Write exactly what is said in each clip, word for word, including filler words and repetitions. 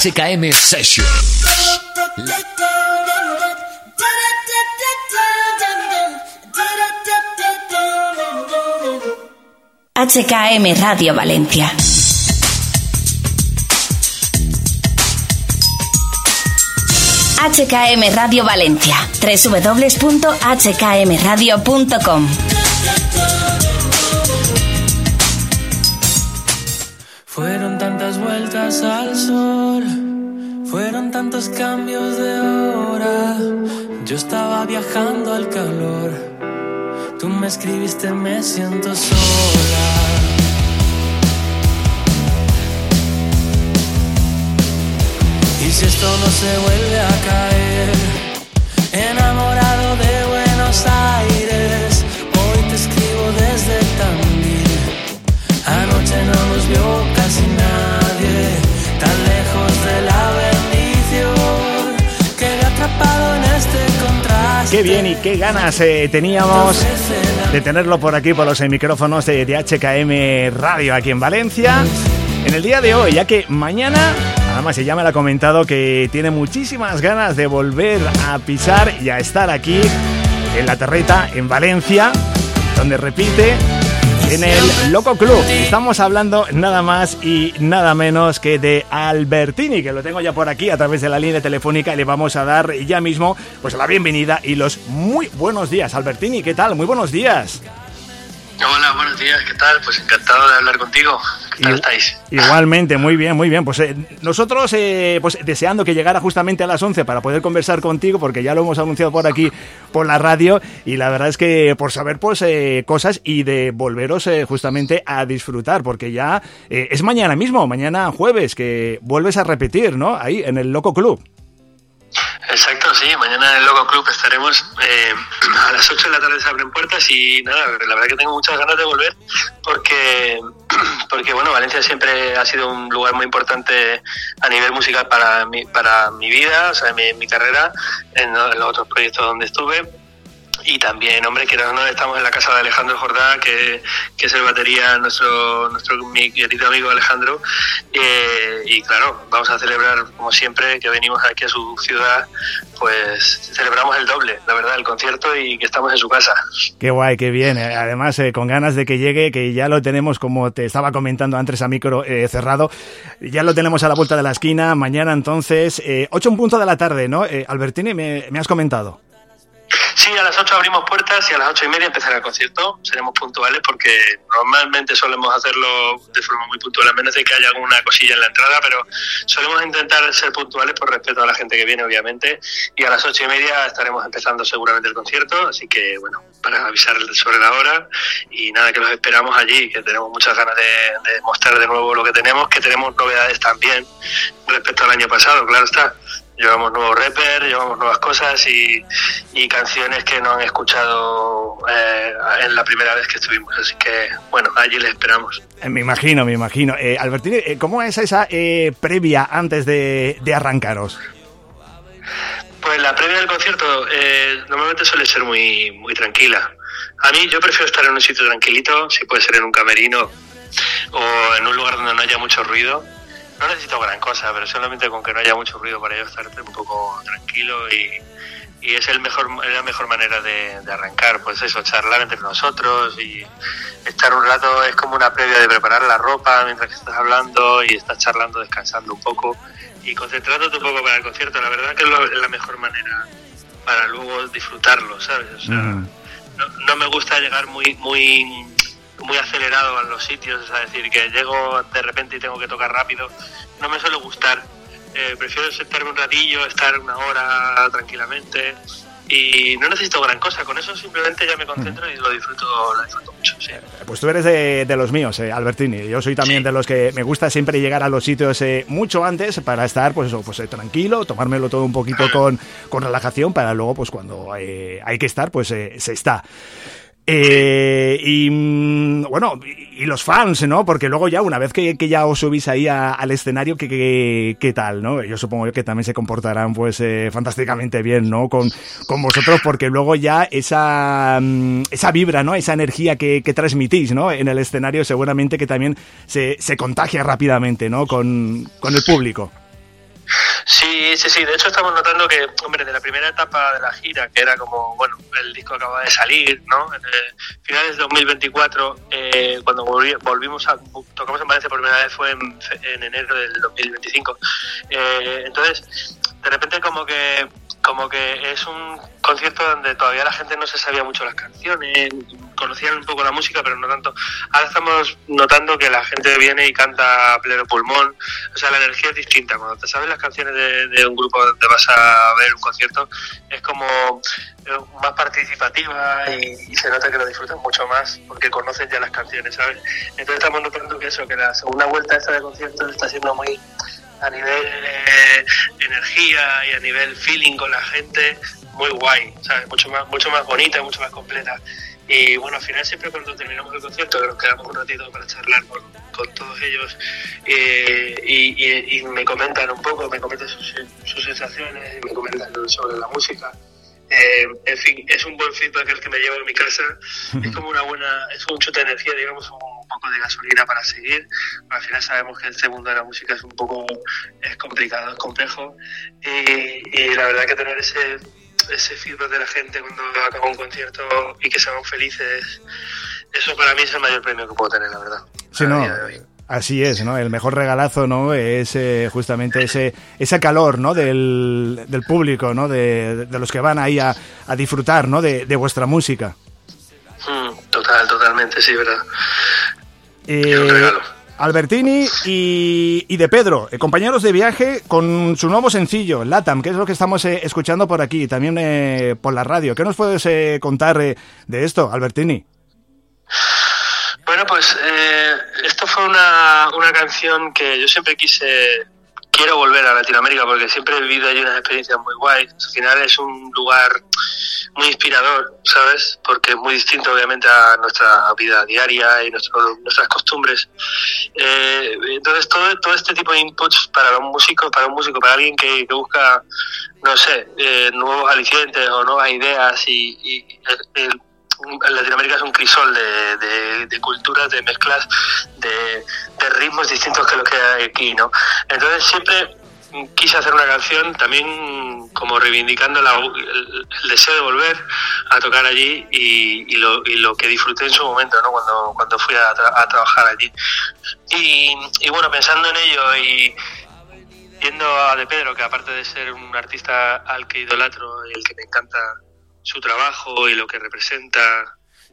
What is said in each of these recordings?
H K M Session. H K M Radio Valencia. H K M Radio Valencia. doble u doble u doble u punto h k m radio punto com. Fueron tantas vueltas al sol, fueron tantos cambios de hora. Yo estaba viajando al calor, tú me escribiste me siento sola. Y si esto no se vuelve a caer, enamorado de Buenos Aires, hoy te escribo desde Tandil. Anoche no nos vio casi nadie, tan lejos de la bendición, quedé atrapado en este contraste. Qué bien y qué ganas eh, teníamos de tenerlo por aquí, por los micrófonos de, de H K M Radio aquí en Valencia. En el día de hoy, ya que mañana, además ella me lo ha comentado que tiene muchísimas ganas de volver a pisar y a estar aquí en La Terreta, en Valencia, donde repite en el Loco Club. Estamos hablando nada más y nada menos que de Albertini, que lo tengo ya por aquí a través de la línea telefónica y le vamos a dar ya mismo pues la bienvenida y los muy buenos días. Albertini, ¿qué tal? Muy buenos días. Hola, buenos días, ¿qué tal? Pues encantado de hablar contigo. ¿Qué tal estáis? Igualmente, muy bien, muy bien. Pues eh, nosotros eh, pues deseando que llegara justamente a las once para poder conversar contigo, porque ya lo hemos anunciado por aquí, por la radio, y la verdad es que por saber pues eh, cosas y de volveros eh, justamente a disfrutar, porque ya eh, es mañana mismo, mañana jueves, que vuelves a repetir, ¿no? Ahí, en el Loco Club. Exacto, sí, mañana en el Loco Club estaremos eh, a las ocho de la tarde se abren puertas y nada, la verdad que tengo muchas ganas de volver porque, porque bueno, Valencia siempre ha sido un lugar muy importante a nivel musical para mi, para mi vida, o sea, mi, mi carrera, en, en los otros proyectos donde estuve. Y también, hombre, que no estamos en la casa de Alejandro Jordá, que, que es el batería, nuestro, nuestro mi querido amigo Alejandro. Eh, y claro, vamos a celebrar, como siempre, que venimos aquí a su ciudad, pues celebramos el doble, la verdad, el concierto y que estamos en su casa. Qué guay, qué bien. Además, eh, con ganas de que llegue, que ya lo tenemos, como te estaba comentando antes a micro eh, cerrado, ya lo tenemos a la vuelta de la esquina. Mañana, entonces, eh, ocho en punto de la tarde, ¿no? Eh, Albertini, me, me has comentado. Sí, a las ocho abrimos puertas y a las ocho y media empezará el concierto. Seremos puntuales porque normalmente solemos hacerlo de forma muy puntual, a menos de que haya alguna cosilla en la entrada, pero solemos intentar ser puntuales por respeto a la gente que viene, obviamente. Y a las ocho y media estaremos empezando seguramente el concierto, así que, bueno, para avisar sobre la hora. Y nada, que los esperamos allí, que tenemos muchas ganas de, de mostrar de nuevo lo que tenemos, que tenemos novedades también respecto al año pasado, claro está. Llevamos nuevos rappers, llevamos nuevas cosas y, y canciones que no han escuchado eh, en la primera vez que estuvimos. Así que, bueno, allí les esperamos. Eh, me imagino, me imagino. Eh, Albertini, eh, ¿cómo es esa eh, previa antes de, de arrancaros? Pues la previa del concierto eh, normalmente suele ser muy, muy tranquila. A mí yo prefiero estar en un sitio tranquilito, si puede ser en un camerino o en un lugar donde no haya mucho ruido. No necesito gran cosa, pero solamente con que no haya mucho ruido para yo estar un poco tranquilo y, y es el mejor, la mejor manera de, de arrancar, pues eso, charlar entre nosotros y estar un rato, es como una previa de preparar la ropa mientras que estás hablando y estás charlando, descansando un poco y concentrándote un poco para el concierto. La verdad que es, lo, es la mejor manera para luego disfrutarlo, ¿sabes? O sea, mm. no, no me gusta llegar muy, muy... muy acelerado a los sitios, es decir, que llego de repente y tengo que tocar rápido, no me suele gustar. Eh, prefiero sentarme un ratillo, estar una hora tranquilamente y no necesito gran cosa, con eso simplemente ya me concentro y lo disfruto, lo disfruto mucho, sí. Pues tú eres de, de los míos, eh, Albertini. Yo soy también sí. de los que me gusta siempre llegar a los sitios eh, mucho antes para estar pues eso, pues eh, tranquilo, tomármelo todo un poquito con, con relajación para luego pues cuando eh, hay que estar pues eh, se está. Eh, y bueno, y los fans, ¿no? Porque luego ya, una vez que, que ya os subís ahí a, al escenario, ¿qué, qué, qué tal, no? Yo supongo que también se comportarán pues eh, fantásticamente bien, ¿no? Con, con vosotros, porque luego ya esa, esa vibra, ¿no? Esa energía que, que transmitís, ¿no? En el escenario seguramente que también se, se contagia rápidamente, ¿no? Con, con el público. Sí, sí, sí. De hecho, estamos notando que, hombre, de la primera etapa de la gira, que era como, bueno, el disco acaba de salir, ¿no? En el, finales de dos mil veinticuatro, eh, cuando volví, volvimos a, tocamos en Valencia por primera vez fue en, en enero del dos mil veinticinco. Eh, entonces, de repente como que, como que es un concierto donde todavía la gente no se sabía mucho las canciones, conocían un poco la música, pero no tanto. Ahora estamos notando que la gente viene y canta a pleno pulmón, o sea, la energía es distinta. Cuando te sabes las canciones de, de un grupo donde vas a ver un concierto, es como más participativa y, y se nota que lo disfrutan mucho más porque conocen ya las canciones, ¿sabes? Entonces estamos notando que eso, que la segunda vuelta esta de conciertos está siendo muy a nivel eh, energía y a nivel feeling con la gente, muy guay, ¿sabes? Mucho más, mucho más bonita, mucho más completa. Y bueno, al final siempre cuando terminamos el concierto, que nos quedamos un ratito para charlar con, con todos ellos eh, y, y, y me comentan un poco, me comentan sus, sus sensaciones, y me comentan sobre la música. Eh, en fin, es un buen feedback el que me llevo a mi casa. Es como una buena, es un chute de energía, digamos, un poco de gasolina para seguir. Al final sabemos que este mundo de la música es un poco, es complicado, es complejo y, y la verdad que tener ese ese feedback de la gente cuando acaba un concierto y que sean felices, eso para mí es el mayor premio que puedo tener, la verdad. Sí, no, así es, ¿no? El mejor regalazo, ¿no? Es eh, justamente ese ese calor, ¿no? Del, del público, ¿no? De, de los que van ahí a, a disfrutar, ¿no? De, de vuestra música. Mm, total, totalmente, sí, verdad. Eh, es un regalo. Albertini y, y de Pedro, eh, compañeros de viaje con su nuevo sencillo, Latam, que es lo que estamos eh, escuchando por aquí, también eh, por la radio. ¿Qué nos puedes eh, contar eh, de esto, Albertini? Bueno, pues eh, esto fue una, una canción que yo siempre quise, quiero volver a Latinoamérica porque siempre he vivido allí unas experiencias muy guays. Al final es un lugar muy inspirador, ¿sabes? Porque es muy distinto obviamente a nuestra vida diaria y nuestro, nuestras costumbres. Eh, entonces todo, todo este tipo de inputs para los músicos, para un músico, para alguien que, que busca, no sé, eh, nuevos alicientes o nuevas ideas y, y el, el Latinoamérica es un crisol de, de, de culturas, de mezclas, de, de ritmos distintos que lo que hay aquí, ¿no? Entonces siempre quise hacer una canción también como reivindicando la, el, el deseo de volver a tocar allí y, y, lo, y lo que disfruté en su momento, ¿no? Cuando, cuando fui a, tra- a trabajar allí. Y, y bueno, pensando en ello y viendo a De Pedro, que aparte de ser un artista al que idolatro y el que me encanta su trabajo y lo que representa,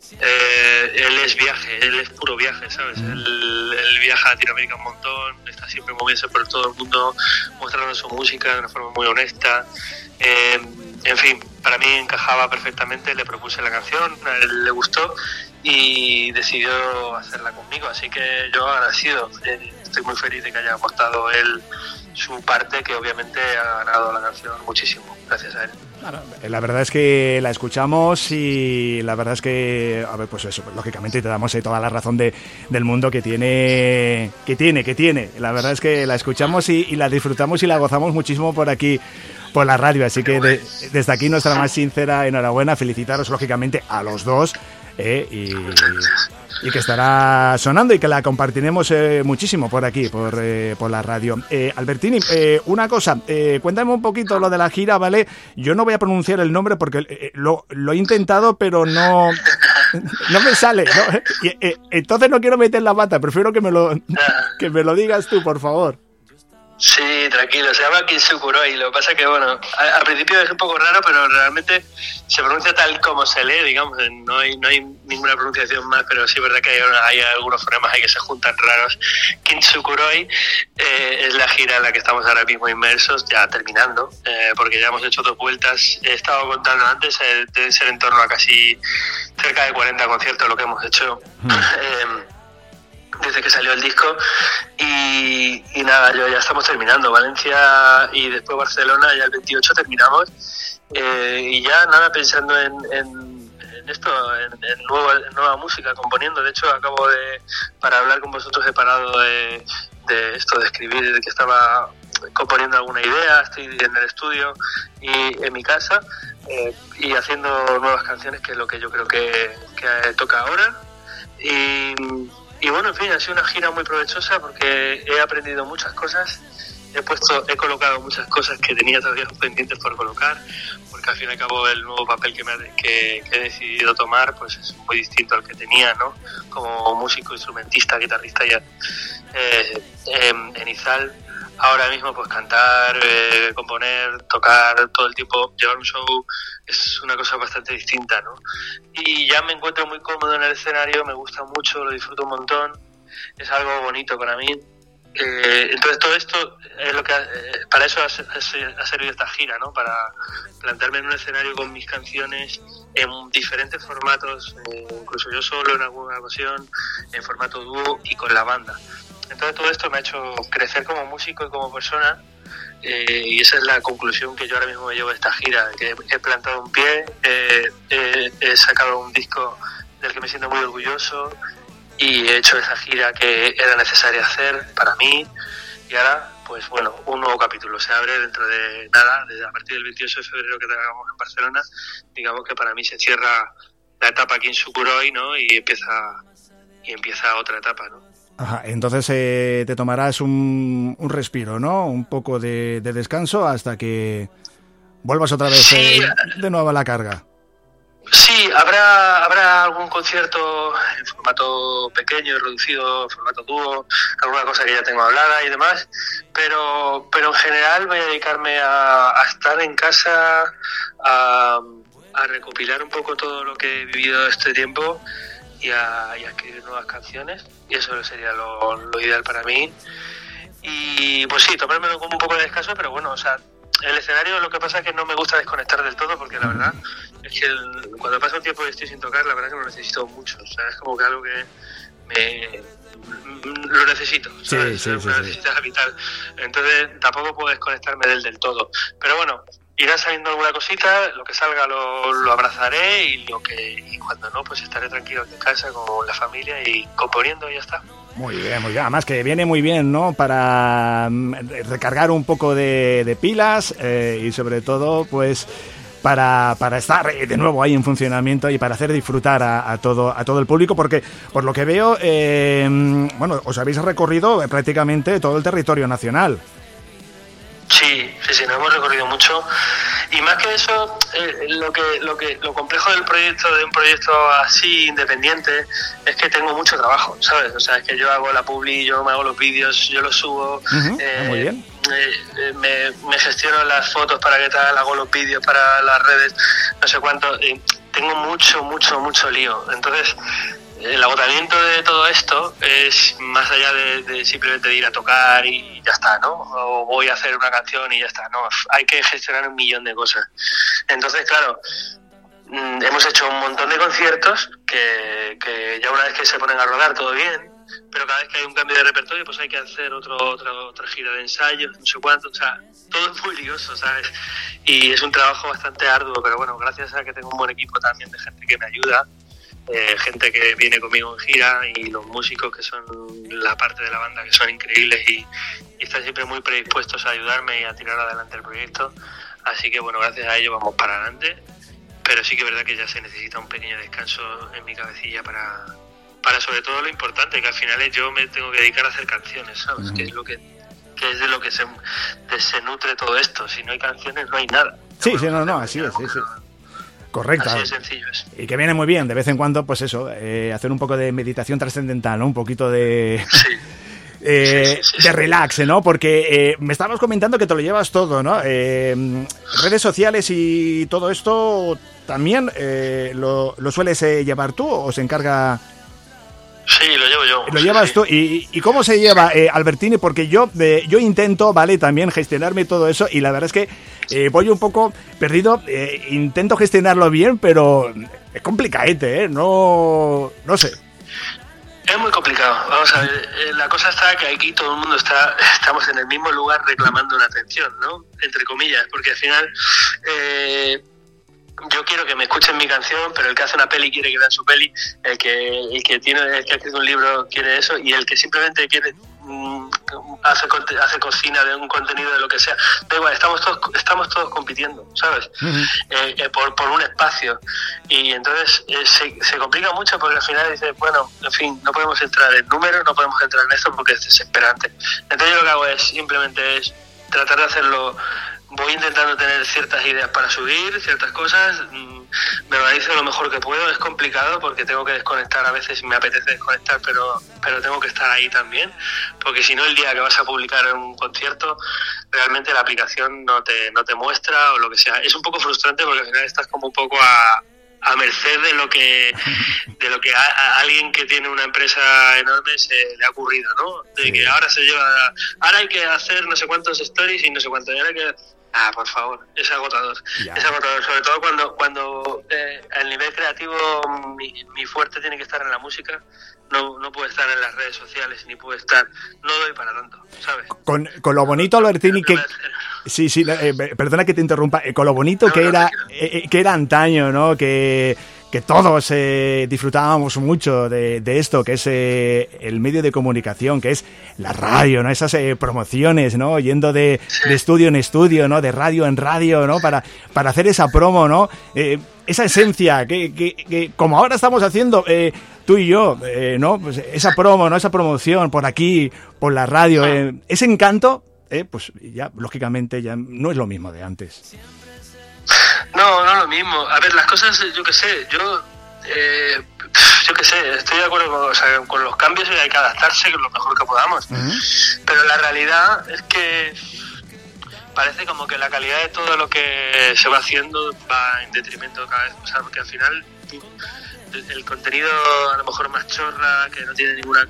eh, él es viaje, él es puro viaje, ¿sabes? Él, él viaja a Latinoamérica un montón, está siempre moviéndose por todo el mundo, mostrando su música de una forma muy honesta. Eh, en fin, para mí encajaba perfectamente, le propuse la canción, a él le gustó y decidió hacerla conmigo, así que yo agradecido, eh, estoy muy feliz de que haya aportado él su parte, que obviamente ha ganado la canción muchísimo, gracias a él. La verdad es que la escuchamos y la verdad es que, a ver, pues eso, lógicamente te damos eh, toda la razón de, del mundo que tiene, que tiene, que tiene. La verdad es que la escuchamos y, y la disfrutamos y la gozamos muchísimo por aquí, por la radio. Así que de, desde aquí nuestra más sincera enhorabuena, felicitaros lógicamente a los dos eh, y, y que estará sonando y que la compartiremos eh, muchísimo por aquí, por, eh, por la radio. Eh, Albertini, eh, una cosa, eh, cuéntame un poquito lo de la gira, ¿vale? Yo no voy a pronunciar el nombre porque eh, lo, lo he intentado, pero no, no me sale, ¿no? Y, eh, entonces no quiero meter la pata, prefiero que me lo, que me lo digas tú, por favor. Sí, tranquilo, se llama Kinsukuroi. Lo que pasa es que, bueno, al principio es un poco raro, pero realmente se pronuncia tal como se lee, digamos, no hay, no hay ninguna pronunciación más, pero sí es verdad que hay, hay algunos fonemas ahí que se juntan raros. Kinsukuroi eh, es la gira en la que estamos ahora mismo inmersos, ya terminando, eh, porque ya hemos hecho dos vueltas. He estado contando antes, eh, debe ser en torno a casi cerca de cuarenta conciertos lo que hemos hecho. Mm. Eh, desde que salió el disco y, y nada, yo ya estamos terminando Valencia y después Barcelona, ya el veintiocho terminamos eh, y ya nada, pensando en, en, en esto, en, en, nueva, en nueva música, componiendo. De hecho acabo de, para hablar con vosotros he parado de, de esto de escribir, de que estaba componiendo alguna idea, estoy en el estudio y en mi casa eh, y haciendo nuevas canciones, que es lo que yo creo que, que toca ahora. Y Y bueno, en fin, ha sido una gira muy provechosa porque he aprendido muchas cosas he puesto, he colocado muchas cosas que tenía todavía pendientes por colocar, porque al fin y al cabo el nuevo papel que, me ha, que, que he decidido tomar pues es muy distinto al que tenía, ¿no? Como músico, instrumentista, guitarrista ya eh, eh, en Izal. Ahora mismo pues cantar, eh, componer, tocar todo el tiempo, llevar un show es una cosa bastante distinta, ¿no? Y ya me encuentro muy cómodo en el escenario, me gusta mucho, lo disfruto un montón, es algo bonito para mí. Eh, entonces todo esto es lo que eh, para eso ha, ha servido esta gira, ¿no? Para plantarme en un escenario con mis canciones en diferentes formatos, eh, incluso yo solo en alguna ocasión, en formato dúo y con la banda. Entonces todo esto me ha hecho crecer como músico y como persona, eh, y esa es la conclusión que yo ahora mismo me llevo de esta gira, que he plantado un pie, eh, eh, he sacado un disco del que me siento muy orgulloso y he hecho esa gira que era necesaria hacer para mí, y ahora pues bueno, un nuevo capítulo se abre dentro de nada, desde a partir del veintiocho de febrero que tengamos en Barcelona. Digamos que para mí se cierra la etapa aquí en Sucuroi, ¿no? Y empieza, y empieza otra etapa, ¿no? Ajá, entonces eh, te tomarás un, un respiro, ¿no? Un poco de, de descanso hasta que vuelvas otra vez sí, eh, de nuevo a la carga. Sí, habrá habrá algún concierto en formato pequeño, reducido, en formato dúo, alguna cosa que ya tengo hablada y demás, pero pero en general voy a dedicarme a, a estar en casa, a, a recopilar un poco todo lo que he vivido este tiempo y a, y a escribir nuevas canciones, y eso sería lo, lo ideal para mí. Y pues sí, tomármelo como un poco de descanso, pero bueno, o sea, el escenario, lo que pasa es que no me gusta desconectar del todo, porque la verdad es que el, cuando pasa un tiempo y estoy sin tocar, la verdad es que lo necesito mucho, o sea, es como que algo que me lo necesito, ¿sabes? Sí, sí, es una sí, necesidad sí. vital, entonces tampoco puedo desconectarme del del todo, pero bueno, irá saliendo alguna cosita, lo que salga lo, lo abrazaré, y lo que y cuando no, pues estaré tranquilo en casa con la familia y componiendo y ya está. Muy bien, muy bien. Además que viene muy bien, ¿no? Para recargar un poco de, de pilas eh, y sobre todo, pues, para, para estar de nuevo ahí en funcionamiento y para hacer disfrutar a, a todo a todo el público, porque por lo que veo, eh, bueno, os habéis recorrido prácticamente todo el territorio nacional. Sí, sí, sí, nos hemos recorrido mucho, y más que eso, eh, lo que lo que lo complejo del proyecto, de un proyecto así independiente, es que tengo mucho trabajo, ¿sabes? O sea, es que yo hago la publi, yo me hago los vídeos, yo los subo, Uh-huh. eh, Muy bien. eh, me, me gestiono las fotos para que tal, hago los vídeos para las redes, no sé cuánto, eh, tengo mucho, mucho, mucho lío, entonces el agotamiento de todo esto es más allá de, de simplemente de ir a tocar y ya está, ¿no? O voy a hacer una canción y ya está, ¿no? Hay que gestionar un millón de cosas. Entonces, claro, hemos hecho un montón de conciertos que, que ya una vez que se ponen a rodar todo bien, pero cada vez que hay un cambio de repertorio pues hay que hacer otro, otra, otra gira de ensayos, no sé cuánto, o sea, todo es muy lioso, ¿sabes? Y es un trabajo bastante arduo, pero bueno, gracias a que tengo un buen equipo también de gente que me ayuda, Eh, gente que viene conmigo en gira, y los músicos que son la parte de la banda que son increíbles y, y están siempre muy predispuestos a ayudarme y a tirar adelante el proyecto, así que bueno, gracias a ellos vamos para adelante, pero sí que es verdad que ya se necesita un pequeño descanso en mi cabecilla para, para sobre todo lo importante, que al final es yo me tengo que dedicar a hacer canciones, ¿sabes? Uh-huh. Que es lo que, que es de lo que se, de, se nutre todo esto, si no hay canciones no hay nada. Sí, no, sí, no, no, así es, sí, sí. Correcto. Así de sencillo es. Y que viene muy bien, de vez en cuando, pues eso, eh, hacer un poco de meditación trascendental, ¿no? Un poquito de... Sí. Eh, sí, sí, sí, de sí. relax, ¿no? Porque eh, me estabas comentando que te lo llevas todo, ¿no? Eh, redes sociales y todo esto también eh, lo, lo sueles eh, llevar tú, o se encarga... Sí, lo llevo yo. Lo sí, llevas sí. tú. ¿Y, y cómo se lleva, eh, Albertini? Porque yo eh, yo intento, ¿vale? También gestionarme todo eso, y la verdad es que eh, voy un poco perdido. Eh, intento gestionarlo bien, pero es complicadete, ¿eh? No, no sé. Es muy complicado. Vamos a ver, eh, la cosa está que aquí todo el mundo está, estamos en el mismo lugar reclamando una atención, ¿no? Entre comillas, porque al final... Eh, yo quiero que me escuchen mi canción, pero el que hace una peli quiere que vean su peli, el que el que tiene el que ha escrito un libro quiere eso, y el que simplemente quiere hace hace cocina de un contenido de lo que sea, da igual, estamos todos estamos todos compitiendo, ¿sabes? Uh-huh. eh, eh, por, por un espacio, y entonces eh, se, se complica mucho porque al final dices, bueno, en fin, no podemos entrar en números, no podemos entrar en esto porque es desesperante. Entonces yo lo que hago es simplemente es tratar de hacerlo. Voy intentando tener ciertas ideas para subir, ciertas cosas, me organizo lo mejor que puedo. Es complicado porque tengo que desconectar a veces y me apetece desconectar, pero pero tengo que estar ahí también, porque si no, el día que vas a publicar un concierto, realmente la aplicación no te no te muestra o lo que sea. Es un poco frustrante porque al final estás como un poco a, a merced de lo que de lo que a, a alguien que tiene una empresa enorme se le ha ocurrido, ¿no? De sí. Que ahora se lleva, ahora hay que hacer no sé cuántos stories y no sé cuánto, y ahora hay que... Ah, por favor, es agotador. Ya. Es agotador, sobre todo cuando cuando eh, el nivel creativo, mi, mi fuerte tiene que estar en la música, no no puede estar en las redes sociales, ni puede estar, no doy para tanto, ¿sabes? Con, con lo bonito, Albertini, que... Sí, sí, eh, perdona que te interrumpa, eh, con lo bonito no, que no, era eh, que era antaño, ¿no? Que... que todos eh, disfrutábamos mucho de, de esto, que es eh, el medio de comunicación, que es la radio, ¿no? Esas eh, promociones, ¿no? Yendo de, sí. de estudio en estudio, ¿no? De radio en radio, ¿no? Para, para hacer esa promo, ¿no? Eh, esa esencia que, que, que como ahora estamos haciendo eh, tú y yo, eh, ¿no? Pues esa promo, ¿no? Esa promoción por aquí, por la radio, eh, ese encanto, eh, pues ya, lógicamente, ya no es lo mismo de antes. No, no lo mismo. A ver, las cosas, yo qué sé, yo, eh, yo qué sé, estoy de acuerdo con, o sea, con los cambios y hay que adaptarse lo mejor que podamos. Uh-huh. Pero la realidad es que parece como que la calidad de todo lo que se va haciendo va en detrimento cada vez, o sea, porque al final el, el contenido a lo mejor más chorra, que no tiene ninguna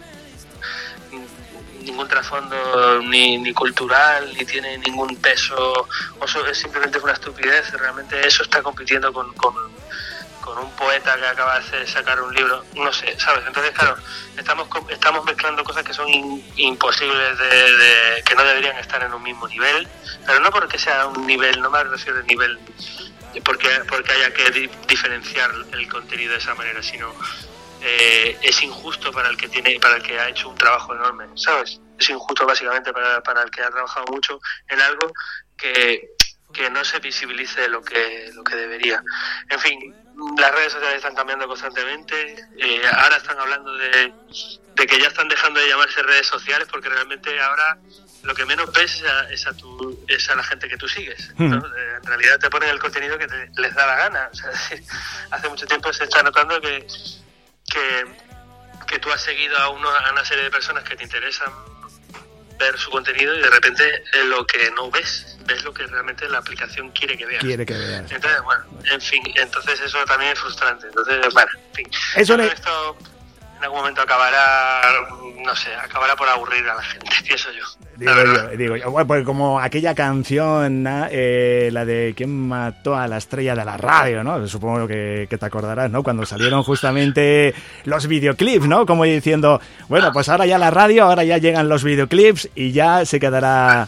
ningún trasfondo ni, ni cultural, ni tiene ningún peso, o eso es simplemente una estupidez. Realmente eso está compitiendo con, con, con un poeta que acaba de sacar un libro, no sé, ¿sabes? Entonces, claro, estamos estamos mezclando cosas que son in, imposibles, de, de que no deberían estar en un mismo nivel, pero no porque sea un nivel, no me refiero al nivel porque, porque haya que di, diferenciar el contenido de esa manera, sino Eh, es injusto para el que tiene, para el que ha hecho un trabajo enorme, ¿sabes? Es injusto básicamente para, para el que ha trabajado mucho en algo que, que no se visibilice lo que lo que debería. En fin, las redes sociales están cambiando constantemente. Eh, ahora están hablando de, de que ya están dejando de llamarse redes sociales, porque realmente ahora lo que menos ves es a, es a, tu, es a la gente que tú sigues, ¿no? Mm. En realidad te ponen el contenido que te, les da la gana. O sea, hace mucho tiempo se está notando que que, que tú has seguido a, uno, a una serie de personas que te interesan ver su contenido y de repente eh, lo que no ves, ves lo que realmente la aplicación quiere que veas. Quiere que veas. Entonces, bueno, en fin, entonces eso también es frustrante. Entonces, bueno, en fin. Eso le... Esto en algún momento acabará, no sé, acabará por aburrir a la gente, pienso yo. Digo yo, digo yo, bueno, pues como aquella canción, eh, la de ¿Quién mató a la estrella de la radio?, ¿no? Supongo que, que te acordarás, ¿no? Cuando salieron justamente los videoclips, ¿no? Como diciendo, bueno, pues ahora ya la radio, ahora ya llegan los videoclips y ya se quedará...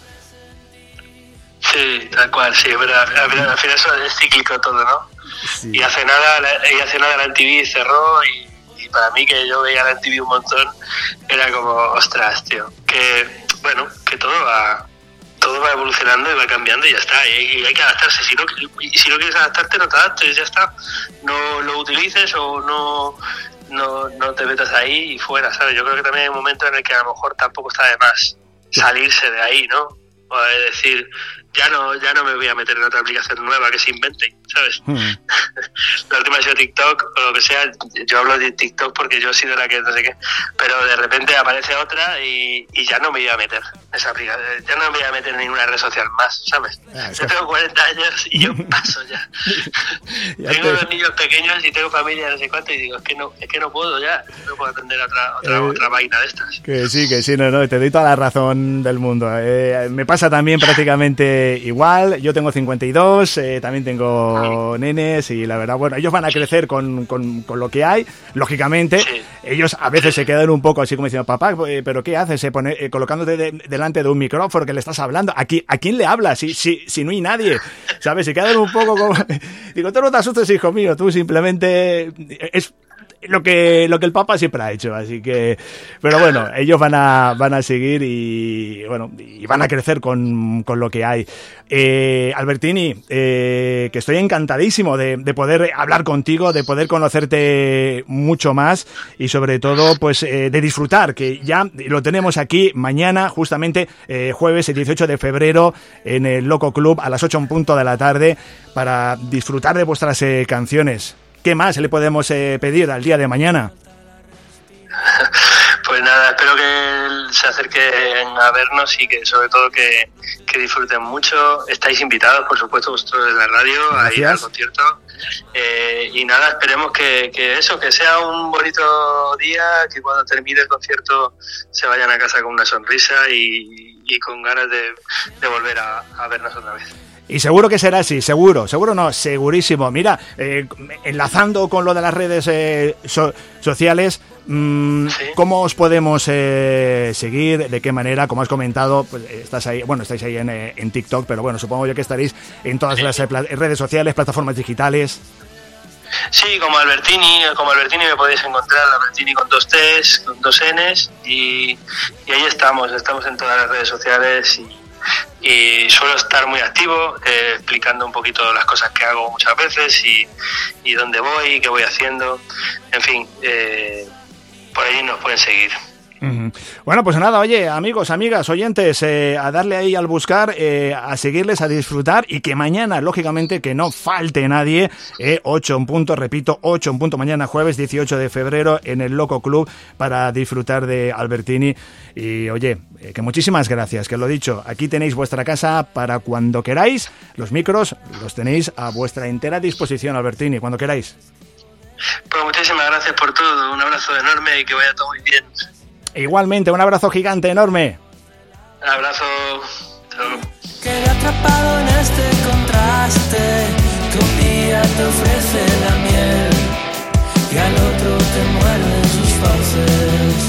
Sí, tal cual, sí, pero al final, al final eso es cíclico todo, ¿no? Sí. Y hace nada, la, y hace nada la M T V cerró y, y para mí, que yo veía la M T V un montón, era como, ostras, tío, que... Bueno, que todo va todo va evolucionando y va cambiando y ya está, y hay, y hay que adaptarse. Si no, y si no quieres adaptarte, no te adaptes, ya está. No lo utilices o no, no, no te metas ahí y fuera, ¿sabes? Yo creo que también hay un momento en el que a lo mejor tampoco está de más salirse de ahí, ¿no? O decir, ya no ya no me voy a meter en otra aplicación nueva que se invente, ¿sabes? Mm. La última ha sido TikTok o lo que sea. Yo hablo de TikTok porque yo he sido la que no sé qué, pero de repente aparece otra y, y ya no me voy a meter en esa aplicación, ya no me voy a meter en ninguna red social más, ¿sabes? Ah, yo tengo cuarenta años y yo paso ya. ya tengo te... dos niños pequeños y tengo familia no sé cuánto y digo, es que no es que no puedo ya, no puedo atender a otra otra, eh, otra vaina de estas. Que sí, que sí, no, no, te doy toda la razón del mundo. Eh, me pasa también prácticamente igual. Yo tengo cincuenta y dos, eh, también tengo nenes y la verdad, bueno, ellos van a crecer con, con, con lo que hay, lógicamente. Sí. Ellos a veces se quedan un poco así como diciendo, papá, eh, ¿pero qué haces? Eh, pone, eh, colocándote de, delante de un micrófono que le estás hablando. ¿A quién, a quién le hablas? Si, si, si no hay nadie, ¿sabes? Se quedan un poco como... Digo, tú no te asustes, hijo mío, tú simplemente... Es... lo que lo que el Papa siempre ha hecho, así que, pero bueno, ellos van a van a seguir y bueno, y van a crecer con, con lo que hay. Eh, Albertini, eh, que estoy encantadísimo de, de poder hablar contigo, de poder conocerte mucho más y sobre todo pues eh, de disfrutar, que ya lo tenemos aquí mañana, justamente eh, jueves el dieciocho de febrero en el Loco Club a las ocho en punto de la tarde para disfrutar de vuestras eh, canciones. ¿Qué más le podemos eh, pedir al día de mañana? Pues nada, espero que se acerquen a vernos y que sobre todo que, que disfruten mucho. Estáis invitados, por supuesto, vosotros de la radio. Gracias. A ir al concierto. Eh, y nada, esperemos que, que eso, que sea un bonito día, que cuando termine el concierto se vayan a casa con una sonrisa y, y con ganas de, de volver a, a vernos otra vez. Y seguro que será así, seguro, seguro no, segurísimo. Mira, eh, enlazando con lo de las redes eh, so, sociales, mmm, ¿sí? ¿Cómo os podemos eh, seguir? ¿De qué manera? Como has comentado, pues estás ahí, bueno, estáis ahí en, en TikTok, pero bueno, supongo yo que estaréis en todas las eh, redes sociales, plataformas digitales. Sí, como Albertini, como Albertini me podéis encontrar, Albertini con dos T's, con dos N's, y, y ahí estamos, estamos en todas las redes sociales y y suelo estar muy activo eh, explicando un poquito las cosas que hago muchas veces y, y dónde voy, qué voy haciendo, en fin, eh, por ahí nos pueden seguir. Bueno, pues nada, oye, amigos, amigas, oyentes, eh, a darle ahí al buscar, eh, a seguirles, a disfrutar y que mañana, lógicamente, que no falte nadie, eh, ocho en punto, repito, ocho en punto, mañana jueves dieciocho de febrero en el Loco Club para disfrutar de Albertini. Y oye, eh, que muchísimas gracias, que lo dicho, aquí tenéis vuestra casa para cuando queráis, los micros los tenéis a vuestra entera disposición, Albertini, cuando queráis. Pues muchísimas gracias por todo, un abrazo enorme y que vaya todo muy bien. Igualmente, un abrazo gigante, enorme. Un abrazo. Quedé atrapado en este contraste, que un día te ofrece la miel y al otro te muerden sus fauces.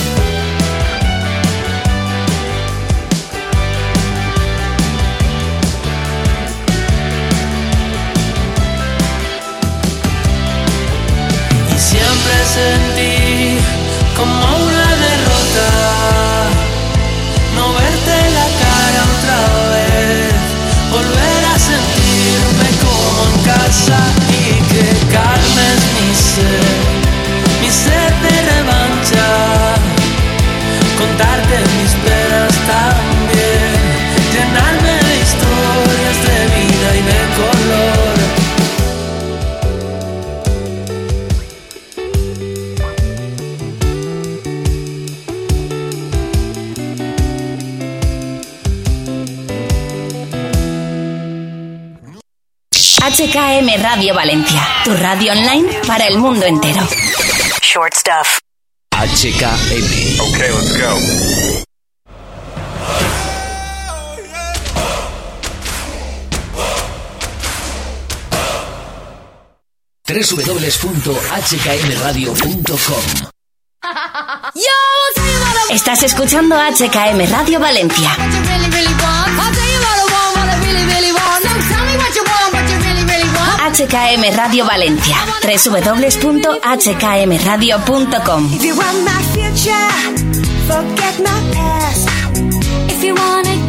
Y siempre sentí como una derrota, no verte la cara otra vez, volver a sentirme como en casa y que calmes mi sed, mi sed de revancha, contarte mis penas también, llenarme de historias de vida y de color. H K M Radio Valencia, tu radio online para el mundo entero. Short stuff. H K M. Okay, let's go. doble u doble u doble u punto h k m radio punto com. Estás escuchando H K M Radio Valencia. H K M Radio Valencia. doble u doble u doble u punto h k m radio punto com. If you want my future, forget my past. If you want it